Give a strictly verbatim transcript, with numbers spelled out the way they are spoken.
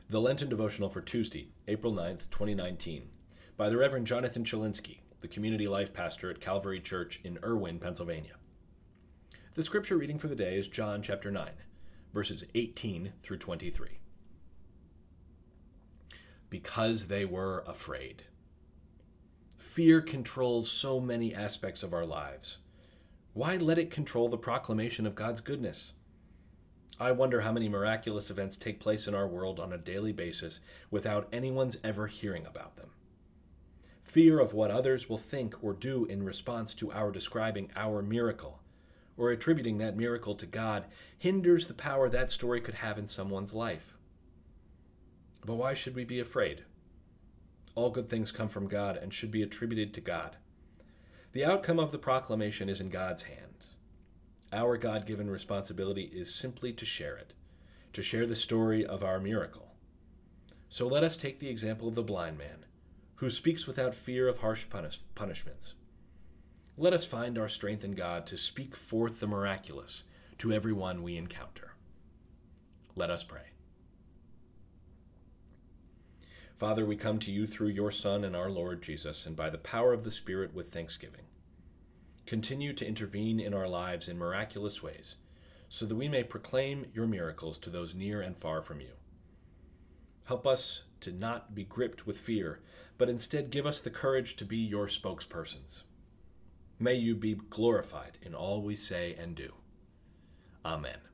The Lenten Devotional for Tuesday, April ninth, twenty nineteen, by the Reverend Jonathan Chilinski, the Community Life Pastor at Calvary Church in Irwin, Pennsylvania. The scripture reading for the day is John chapter nine, verses eighteen through twenty-three. Because they were afraid. Fear controls so many aspects of our lives. Why let it control the proclamation of God's goodness? I wonder how many miraculous events take place in our world on a daily basis without anyone's ever hearing about them. Fear of what others will think or do in response to our describing our miracle, or attributing that miracle to God, hinders the power that story could have in someone's life. But why should we be afraid? All good things come from God and should be attributed to God. The outcome of the proclamation is in God's hands. Our God-given responsibility is simply to share it, to share the story of our miracle. So let us take the example of the blind man, who speaks without fear of harsh punish- punishments. Let us find our strength in God to speak forth the miraculous to everyone we encounter. Let us pray. Father, we come to you through your Son and our Lord Jesus, and by the power of the Spirit with thanksgiving. Continue to intervene in our lives in miraculous ways, so that we may proclaim your miracles to those near and far from you. Help us to not be gripped with fear, but instead give us the courage to be your spokespersons. May you be glorified in all we say and do. Amen.